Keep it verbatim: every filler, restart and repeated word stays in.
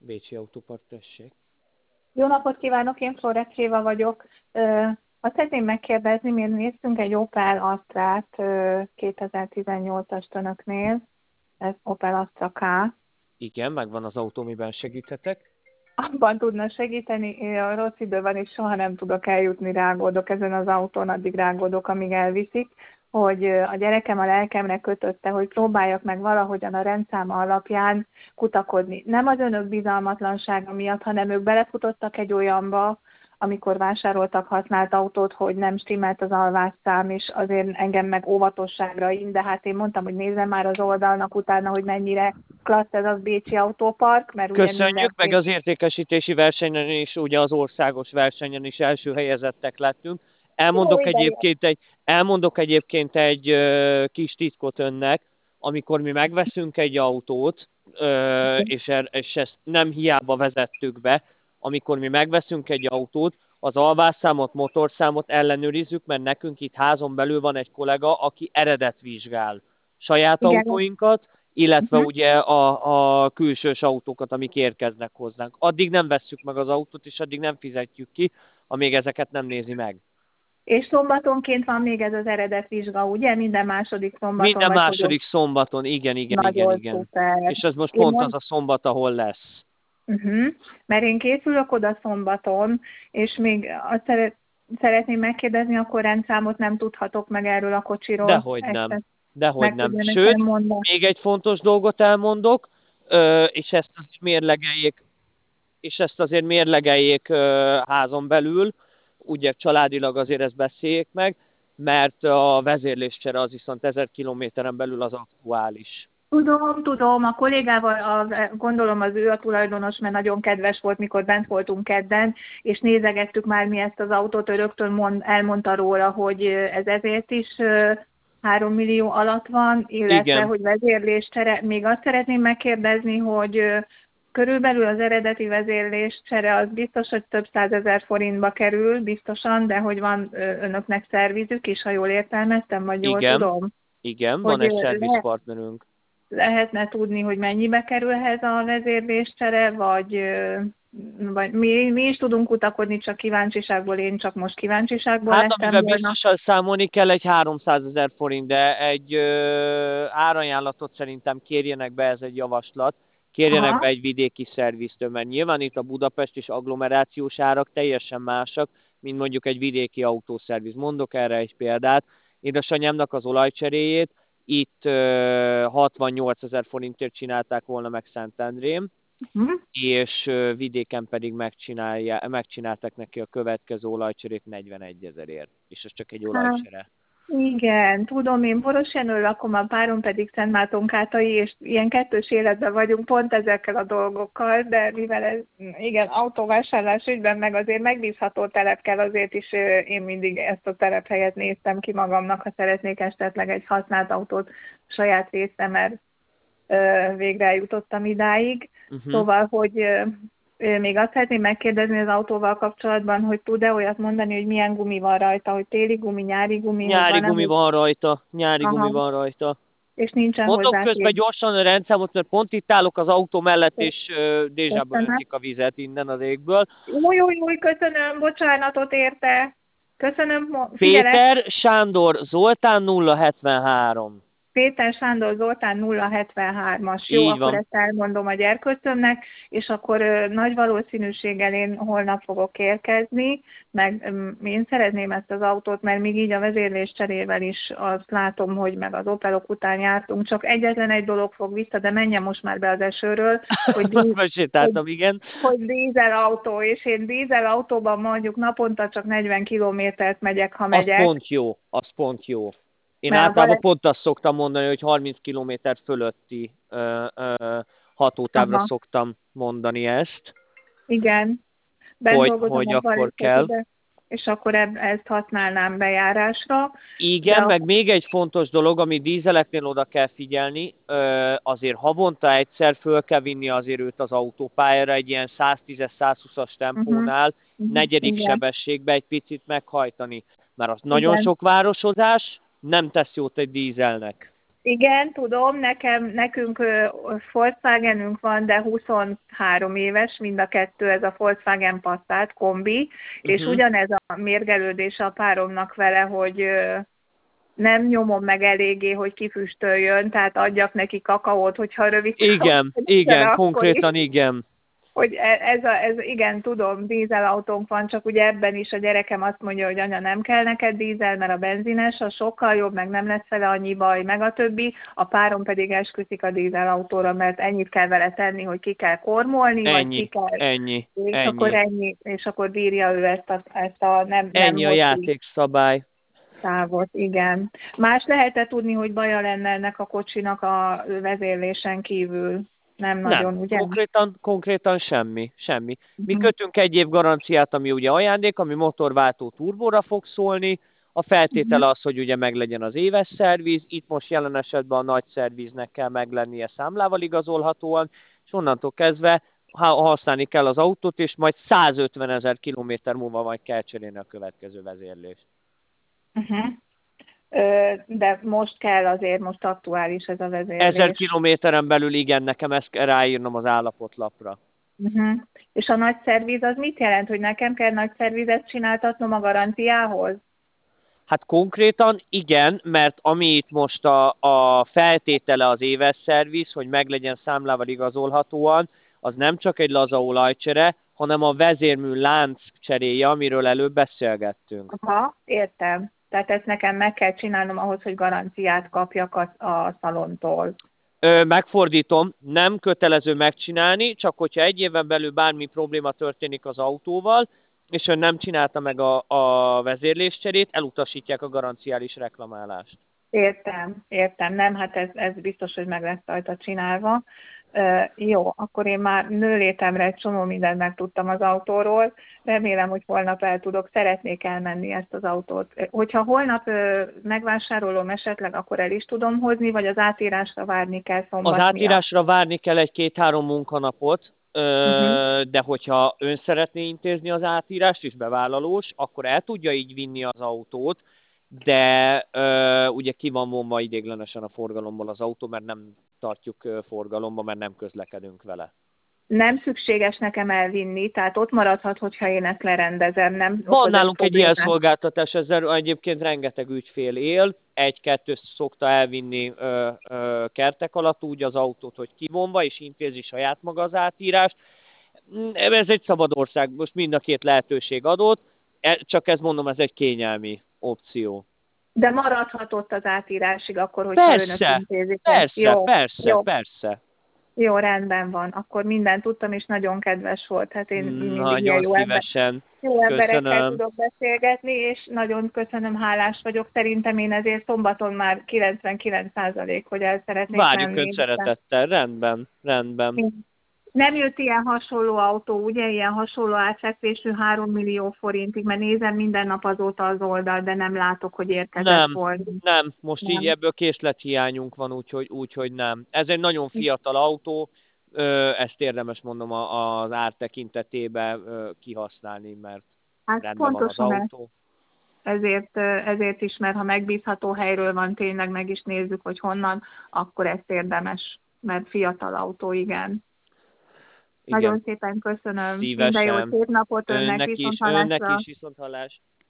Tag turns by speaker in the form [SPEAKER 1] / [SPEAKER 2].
[SPEAKER 1] Bécsi Autópark, tessék.
[SPEAKER 2] Jó napot kívánok, én Flórek Éva vagyok. Ö, Azt szeretném megkérdezni, mi néztünk egy Opel Astrát ö, kétezer-tizennyolcas önöknél, ez Opel Astra K.
[SPEAKER 1] Igen, megvan az autó, miben segíthetek.
[SPEAKER 2] Abban tudna segíteni, én a rossz idő van, és soha nem tudok eljutni, rágódok ezen az autón, addig rágódok, amíg elviszik, hogy ö, a gyerekem a lelkemre kötötte, hogy próbáljak meg valahogyan a rendszáma alapján kutakodni. Nem az önök bizalmatlansága miatt, hanem ők belefutottak egy olyanba, amikor vásároltak használt autót, hogy nem stimmelt az alvásszám, és azért engem meg óvatosságra in, de hát én mondtam, hogy nézzem már az oldalnak utána, hogy mennyire klassz ez az Bécsi Autópark, mert ugye
[SPEAKER 1] Köszönjük,
[SPEAKER 2] minden...
[SPEAKER 1] meg az értékesítési versenyen is, ugye az országos versenyen is első helyezettek lettünk.
[SPEAKER 2] Jó,
[SPEAKER 1] Elmondok
[SPEAKER 2] ide
[SPEAKER 1] egyébként egy, elmondok egyébként egy ö, kis titkot önnek, amikor mi megveszünk egy autót, ö, és, er, és ezt nem hiába vezettük be, amikor mi megveszünk egy autót, az alvásszámot, motorszámot ellenőrizzük, mert nekünk itt házon belül van egy kollega, aki eredetvizsgál saját
[SPEAKER 2] Igen.
[SPEAKER 1] autóinkat, illetve
[SPEAKER 2] Uh-huh.
[SPEAKER 1] ugye a, a külsős autókat, amik érkeznek hozzánk. Addig nem vesszük meg az autót, és addig nem fizetjük ki, amíg ezeket nem nézi meg.
[SPEAKER 2] És szombatonként van még ez az eredetvizsga, ugye? Minden második szombaton,
[SPEAKER 1] Minden
[SPEAKER 2] vagy hogy ott
[SPEAKER 1] második szombaton, igen, igen, igen,
[SPEAKER 2] nagyon
[SPEAKER 1] igen.
[SPEAKER 2] szuper.
[SPEAKER 1] És ez most
[SPEAKER 2] Én
[SPEAKER 1] pont
[SPEAKER 2] mond...
[SPEAKER 1] az a szombat, ahol lesz.
[SPEAKER 2] uh-huh. Mert én készülök oda szombaton, és még azt szeret... szeretném megkérdezni, akkor rendszámot nem tudhatok meg erről a kocsiról.
[SPEAKER 1] Dehogy nem.
[SPEAKER 2] Ezt
[SPEAKER 1] Dehogy
[SPEAKER 2] meg
[SPEAKER 1] nem.
[SPEAKER 2] tudja nekem
[SPEAKER 1] Sőt,
[SPEAKER 2] mondani.
[SPEAKER 1] még egy fontos dolgot elmondok, ö, és ezt azért mérlegeljék, és ezt azért mérlegeljék ö, házon belül, ugye családilag azért ezt beszéljék meg, mert a vezérléscsere az viszont ezer kilométeren belül az aktuális.
[SPEAKER 2] Tudom, tudom, a kollégával, a, gondolom az ő a tulajdonos, mert nagyon kedves volt, mikor bent voltunk kedden, és nézegettük már mi ezt az autót, ő rögtön mond, elmondta róla, hogy ez ezért is három millió alatt van, illetve,
[SPEAKER 1] Igen,
[SPEAKER 2] hogy vezérléscsere. Még azt szeretném megkérdezni, hogy ö, körülbelül az eredeti vezérléscsere az biztos, hogy több százezer forintba kerül, biztosan, de hogy van ö, önöknek szervizük is, ha jól értelmeztem, vagy jól
[SPEAKER 1] igen,
[SPEAKER 2] tudom,
[SPEAKER 1] igen, van
[SPEAKER 2] hogy
[SPEAKER 1] egy
[SPEAKER 2] ö, le,
[SPEAKER 1] szervizpartnerünk.
[SPEAKER 2] lehetne tudni, hogy mennyibe kerülhet a vezérléscsere, vagy, ö, vagy mi, mi is tudunk kutakodni, csak kíváncsiságból, én csak most kíváncsiságból
[SPEAKER 1] Hát
[SPEAKER 2] lettem
[SPEAKER 1] amivel
[SPEAKER 2] volna.
[SPEAKER 1] biztosan számolni kell egy háromszázezer forint, de egy ö, árajánlatot szerintem kérjenek be, ez egy javaslat, kérjenek be
[SPEAKER 2] Aha.
[SPEAKER 1] egy vidéki szerviztől, mert nyilván itt a Budapest és agglomerációs árak teljesen másak, mint mondjuk egy vidéki autószerviz. Mondok erre egy példát. Édesanyámnak az olajcseréjét itt ö, hatvannyolcezer forintért csinálták volna meg Szentendrén,
[SPEAKER 2] Hm?
[SPEAKER 1] és ö, vidéken pedig megcsinálja, megcsináltak neki a következő olajcserét negyvenegyezerért, és ez csak egy
[SPEAKER 2] Hát,
[SPEAKER 1] olajcsere.
[SPEAKER 2] igen, tudom, én Borosjenőn lakom, a párom pedig Szentmártonkátai, és ilyen kettős életben vagyunk pont ezekkel a dolgokkal, de mivel ez, igen, autóvásárlás ügyben meg azért megbízható telep kell, azért is ö, én mindig ezt a telephelyet néztem ki magamnak, ha szeretnék esetleg egy használt autót saját részemért ö, végre eljutottam idáig.
[SPEAKER 1] Uh-huh.
[SPEAKER 2] Szóval, hogy ö, ö, még azt szeretném megkérdezni az autóval kapcsolatban, hogy tud-e olyat mondani, hogy milyen gumi van rajta, hogy téli gumi, nyári gumi, hogy
[SPEAKER 1] Nyári
[SPEAKER 2] van-e,
[SPEAKER 1] gumi
[SPEAKER 2] hogy
[SPEAKER 1] van rajta, nyári gumi
[SPEAKER 2] aha,
[SPEAKER 1] van rajta.
[SPEAKER 2] és nincsen
[SPEAKER 1] Mondok
[SPEAKER 2] hozzá
[SPEAKER 1] közben
[SPEAKER 2] tél.
[SPEAKER 1] gyorsan a rendszámot, mert pont itt állok az autó mellett, és uh, dézsába
[SPEAKER 2] Köszönöm.
[SPEAKER 1] öntik a vizet innen az égből.
[SPEAKER 2] Jó, jó, jó, köszönöm, bocsánatot érte. Köszönöm, mo- figyelek.
[SPEAKER 1] Péter Sándor Zoltán nulla hetvenhárom.
[SPEAKER 2] Péter Sándor Zoltán nulla hetvenhármas. Jó,
[SPEAKER 1] Így
[SPEAKER 2] akkor
[SPEAKER 1] van.
[SPEAKER 2] ezt elmondom a gyerkőcömnek, és akkor ö, nagy valószínűséggel én holnap fogok érkezni, meg ö, én szeretném ezt az autót, mert még így a vezérlés cserével is azt látom, hogy meg az Opelok után jártunk, csak egyetlen egy dolog fog vissza, de menjen most már be az esőről, hogy, dí- hogy,
[SPEAKER 1] Megsétáltam, igen.
[SPEAKER 2] hogy dízel autó, és én dízel autóban mondjuk naponta csak negyven kilométert megyek, ha
[SPEAKER 1] Az
[SPEAKER 2] megyek,
[SPEAKER 1] pont jó, az pont jó. Én
[SPEAKER 2] mert a
[SPEAKER 1] általában
[SPEAKER 2] baleset...
[SPEAKER 1] pont azt szoktam mondani, hogy harminc kilométer fölötti ö, ö, hatótávra
[SPEAKER 2] Aha,
[SPEAKER 1] szoktam mondani ezt,
[SPEAKER 2] igen. Bent
[SPEAKER 1] hogy,
[SPEAKER 2] dolgozom
[SPEAKER 1] hogy
[SPEAKER 2] a
[SPEAKER 1] akkor kell.
[SPEAKER 2] balesetbe, és akkor eb- ezt használnám bejárásra, de
[SPEAKER 1] Igen,
[SPEAKER 2] a,
[SPEAKER 1] meg még egy fontos dolog, ami dízeleknél oda kell figyelni, ö, azért havonta egyszer föl kell vinni azért őt az autópályára egy ilyen száztíz-százhúszas
[SPEAKER 2] uh-huh,
[SPEAKER 1] tempónál,
[SPEAKER 2] uh-huh,
[SPEAKER 1] negyedik
[SPEAKER 2] igen,
[SPEAKER 1] sebességbe egy picit meghajtani, mert az nagyon
[SPEAKER 2] igen,
[SPEAKER 1] sok városozás nem tesz jót egy dízelnek.
[SPEAKER 2] Igen, tudom, nekem, nekünk ö, Volkswagenünk van, de huszonhárom éves, mind a kettő, ez a Volkswagen Passat kombi, és
[SPEAKER 1] Uh-huh.
[SPEAKER 2] ugyanez a mérgelődés a páromnak vele, hogy ö, nem nyomom meg eléggé, hogy kifüstöljön, tehát adjak neki kakaót, hogyha rövid
[SPEAKER 1] Igen, igen, konkrétan igen.
[SPEAKER 2] hogy e- ez, a, ez igen, tudom, dízelautónk van, csak ugye ebben is a gyerekem azt mondja, hogy anya, nem kell neked dízel, mert a benzines a sokkal jobb, meg nem lesz vele annyi baj, meg a többi, a párom pedig esküszik a dízelautóra, mert ennyit kell vele tenni, hogy ki kell kormolni, vagy ki
[SPEAKER 1] Ennyi,
[SPEAKER 2] kell,
[SPEAKER 1] ennyi,
[SPEAKER 2] és
[SPEAKER 1] ennyi.
[SPEAKER 2] akkor ennyi, és akkor bírja ő ezt a, ezt a nem, nem
[SPEAKER 1] Ennyi a
[SPEAKER 2] hosszú
[SPEAKER 1] játékszabály.
[SPEAKER 2] távot, igen. Más lehet-e tudni, hogy baja lenne ennek a kocsinak a vezérlésen kívül? Nem nagyon,
[SPEAKER 1] Nem,
[SPEAKER 2] ugye?
[SPEAKER 1] konkrétan, konkrétan semmi, semmi. Mi
[SPEAKER 2] Uh-huh.
[SPEAKER 1] kötünk egy év garanciát, ami ugye ajándék, ami motorváltó turbóra fog szólni. A feltétele az, hogy ugye meglegyen az éves szerviz. Itt most jelen esetben a nagy szerviznek kell meglennie számlával igazolhatóan, és onnantól kezdve ha- használni kell az autót, és majd százötven ezer kilométer múlva majd kell cserélni a következő vezérlést.
[SPEAKER 2] Uh-huh. Ö, de most kell azért, most aktuális ez a
[SPEAKER 1] Ezer
[SPEAKER 2] vezérlés.
[SPEAKER 1] kilométeren belül igen, nekem ezt kell ráírnom az állapotlapra.
[SPEAKER 2] Uh-huh. És a nagy szerviz az mit jelent, hogy nekem kell nagy szervizet csináltatnom a garanciához?
[SPEAKER 1] Hát konkrétan igen, mert ami itt most a, a feltétele az éves szerviz, hogy meglegyen számlával igazolhatóan, az nem csak egy laza olajcsere, hanem a vezérmű lánc cseréje, amiről előbb beszélgettünk.
[SPEAKER 2] Aha, értem. Tehát ezt nekem meg kell csinálnom ahhoz, hogy garanciát kapjak a, a szalontól.
[SPEAKER 1] Ö, megfordítom, nem kötelező megcsinálni, csak hogyha egy éven belül bármi probléma történik az autóval, és ön nem csinálta meg a, a vezérléscserét, elutasítják a garanciális reklamálást.
[SPEAKER 2] Értem, értem. Nem, hát ez, ez biztos, hogy meg lesz rajta csinálva. Uh, jó, akkor én már nőlétemre egy csomó mindent megtudtam az autóról. Remélem, hogy holnap el tudok, szeretnék elmenni ezt az autót. Hogyha holnap uh, megvásárolom esetleg, akkor el is tudom hozni, vagy az átírásra várni kell szombat
[SPEAKER 1] Az
[SPEAKER 2] miatt?
[SPEAKER 1] átírásra várni kell egy-két-három munkanapot,
[SPEAKER 2] Uh-huh.
[SPEAKER 1] de hogyha ön szeretné intézni az átírást, és bevállalós, akkor el tudja így vinni az autót, de ugye ki van vonva ideiglenesen a forgalomból az autó, mert nem tartjuk forgalomba, mert nem közlekedünk vele.
[SPEAKER 2] Nem szükséges nekem elvinni, tehát ott maradhat, hogyha én ezt lerendezem, nem
[SPEAKER 1] Van
[SPEAKER 2] okoz ez
[SPEAKER 1] nálunk egy ilyen
[SPEAKER 2] problémát.
[SPEAKER 1] szolgáltatás, ezzel egyébként rengeteg ügyfél él, egy-kettő szokta elvinni ö, ö, kertek alatt úgy az autót, hogy kivonva, és intézi saját maga az átírást. Ez egy szabad ország, most mind a két lehetőség adott, csak ezt mondom, ez egy kényelmi opció.
[SPEAKER 2] De maradhat ott az átírásig akkor, hogyha
[SPEAKER 1] Persze,
[SPEAKER 2] önök intézik.
[SPEAKER 1] persze,
[SPEAKER 2] Jó,
[SPEAKER 1] persze,
[SPEAKER 2] jó.
[SPEAKER 1] persze.
[SPEAKER 2] Jó, rendben van. Akkor mindent tudtam, és nagyon kedves volt. Hát én mindig ilyen
[SPEAKER 1] Nagyon
[SPEAKER 2] jó, ember,
[SPEAKER 1] szívesen.
[SPEAKER 2] jó emberekkel
[SPEAKER 1] Köszönöm.
[SPEAKER 2] tudok beszélgetni, és nagyon köszönöm, hálás vagyok. Szerintem én ezért szombaton már kilencvenkilenc százalék, hogy el szeretnék
[SPEAKER 1] Várjuk
[SPEAKER 2] menni.
[SPEAKER 1] Önt szeretettel, rendben, rendben.
[SPEAKER 2] Nem jött ilyen hasonló autó, ugye, ilyen hasonló átfekvésű három millió forintig, mert nézem minden nap azóta az oldal, de nem látok, hogy érkezett
[SPEAKER 1] Nem,
[SPEAKER 2] volna.
[SPEAKER 1] nem, most
[SPEAKER 2] Nem.
[SPEAKER 1] így ebből készlethiányunk van, úgyhogy, úgyhogy nem. Ez egy nagyon fiatal autó, ezt érdemes mondom az ár tekintetében kihasználni, mert
[SPEAKER 2] Hát
[SPEAKER 1] rendben van az
[SPEAKER 2] pontosan ez.
[SPEAKER 1] autó.
[SPEAKER 2] Ezért, ezért is, mert ha megbízható helyről van, tényleg meg is nézzük, hogy honnan, akkor ezt érdemes, mert fiatal autó, igen.
[SPEAKER 1] Igen.
[SPEAKER 2] Nagyon szépen köszönöm.
[SPEAKER 1] Szívesen.
[SPEAKER 2] Minden jó, szép napot önnek,
[SPEAKER 1] Önnek is,
[SPEAKER 2] viszont
[SPEAKER 1] önnek
[SPEAKER 2] hallásra.
[SPEAKER 1] is, viszont hallás.